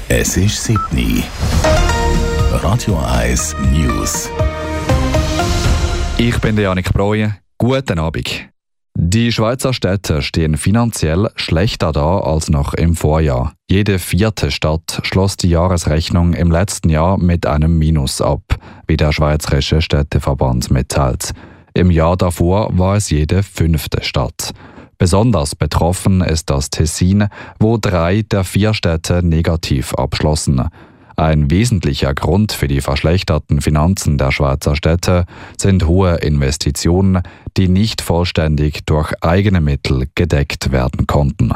Es ist 7 Uhr. Radio 1 News. Ich bin Janik Breuer. Guten Abend. Die Schweizer Städte stehen finanziell schlechter da als noch im Vorjahr. Jede 4. Stadt schloss die Jahresrechnung im letzten Jahr mit einem Minus ab, wie der Schweizerische Städteverband mitteilt. Im Jahr davor war es jede 5. Stadt. Besonders betroffen ist das Tessin, wo 3 der 4 Städte negativ abschlossen. Ein wesentlicher Grund für die verschlechterten Finanzen der Schweizer Städte sind hohe Investitionen, die nicht vollständig durch eigene Mittel gedeckt werden konnten.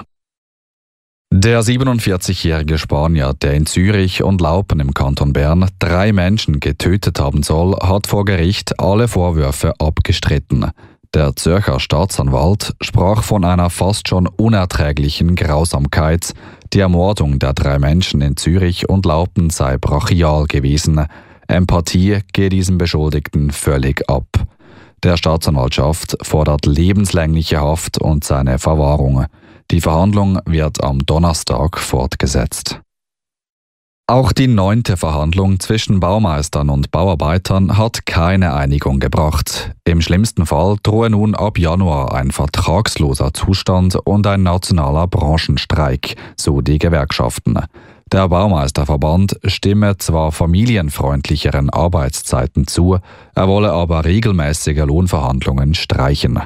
Der 47-jährige Spanier, der in Zürich und Laupen im Kanton Bern 3 Menschen getötet haben soll, hat vor Gericht alle Vorwürfe abgestritten. Der Zürcher Staatsanwalt sprach von einer fast schon unerträglichen Grausamkeit. Die Ermordung der 3 Menschen in Zürich und Laupen sei brachial gewesen. Empathie gehe diesem Beschuldigten völlig ab. Der Staatsanwaltschaft fordert lebenslängliche Haft und seine Verwahrung. Die Verhandlung wird am Donnerstag fortgesetzt. Auch die 9. Verhandlung zwischen Baumeistern und Bauarbeitern hat keine Einigung gebracht. Im schlimmsten Fall drohe nun ab Januar ein vertragsloser Zustand und ein nationaler Branchenstreik, so die Gewerkschaften. Der Baumeisterverband stimme zwar familienfreundlicheren Arbeitszeiten zu, er wolle aber regelmäßige Lohnverhandlungen streichen.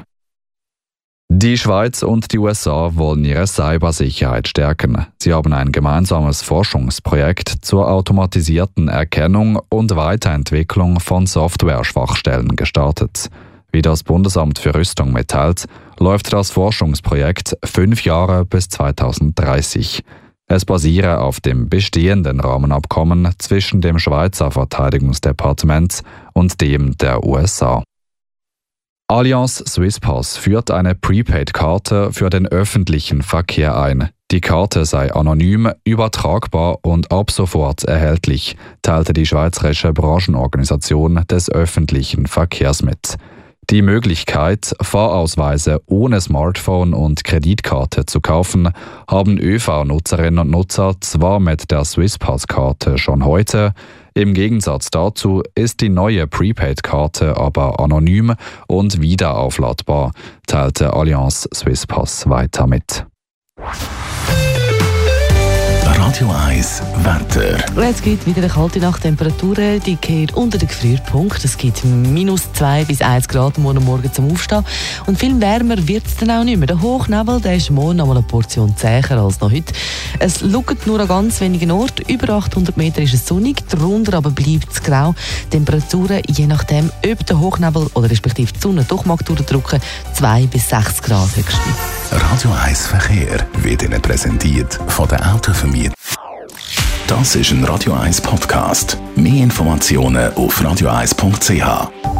Die Schweiz und die USA wollen ihre Cybersicherheit stärken. Sie haben ein gemeinsames Forschungsprojekt zur automatisierten Erkennung und Weiterentwicklung von Software-Schwachstellen gestartet. Wie das Bundesamt für Rüstung mitteilt, läuft das Forschungsprojekt 5 Jahre bis 2030. Es basiere auf dem bestehenden Rahmenabkommen zwischen dem Schweizer Verteidigungsdepartement und dem der USA. Allianz Swisspass führt eine Prepaid-Karte für den öffentlichen Verkehr ein. Die Karte sei anonym, übertragbar und ab sofort erhältlich, teilte die Schweizerische Branchenorganisation des öffentlichen Verkehrs mit. Die Möglichkeit, Fahrausweise ohne Smartphone und Kreditkarte zu kaufen, haben ÖV-Nutzerinnen und Nutzer zwar mit der Swisspass-Karte schon heute. Im Gegensatz dazu ist die neue Prepaid-Karte aber anonym und wiederaufladbar, teilte Allianz Swisspass weiter mit. Radio 1 Wetter. Es gibt wieder eine kalte Nacht. Temperaturen, die gehen unter den Gefrierpunkt. Es gibt -2 bis 1 Grad morgen zum Aufstehen. Und viel wärmer wird es dann auch nicht mehr. Der Hochnebel, der ist morgen noch mal eine Portion zäher als noch heute. Es schaut nur an ganz wenigen Orten. Über 800 Meter ist es sonnig, darunter aber bleibt es grau. Temperaturen, je nachdem, ob der Hochnebel oder respektive die Sonne doch mag durchdrücken, 2 bis 6 Grad höchstens. Radio 1 Verkehr wird Ihnen präsentiert von der Autovermietung. Das ist ein Radio 1 Podcast. Mehr Informationen auf radio1.ch.